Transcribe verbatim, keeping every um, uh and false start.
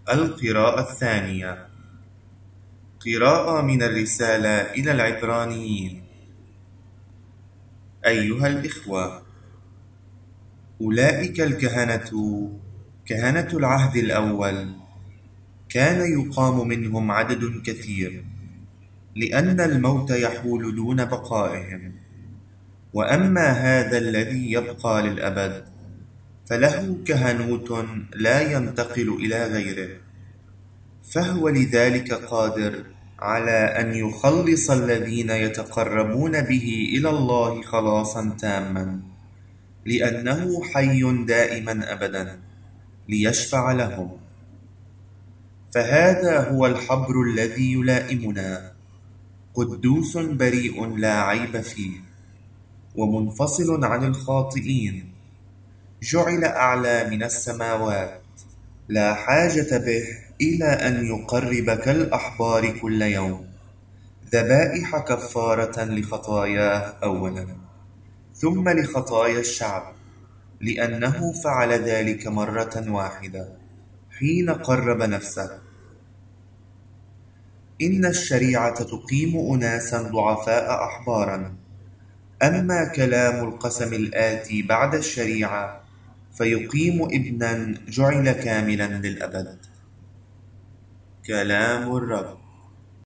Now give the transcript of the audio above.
القراءة الثانية. قراءة من الرسالة إلى العبرانيين. أيها الإخوة، أولئك الكهنة كهنة العهد الأول كان يقام منهم عدد كثير، لأن الموت يحول دون بقائهم. وأما هذا الذي يبقى للأبد فله كهنوت لا ينتقل إلى غيره، فهو لذلك قادر على أن يخلص الذين يتقربون به إلى الله خلاصا تاما، لأنه حي دائما أبدا ليشفع لهم. فهذا هو الحبر الذي يلائمنا، قدوس بريء لا عيب فيه، ومنفصل عن الخاطئين، جعل أعلى من السماوات، لا حاجة به إلى أن يقرب كالأحبار كل يوم ذبائح كفارة لخطاياه أولا، ثم لخطايا الشعب، لأنه فعل ذلك مرة واحدة حين قرب نفسه. إن الشريعة تقيم أناسا ضعفاء أحبارا، أما كلام القسم الآتي بعد الشريعة فيقيم ابنا جعل كاملا للأبد. كلام الرب.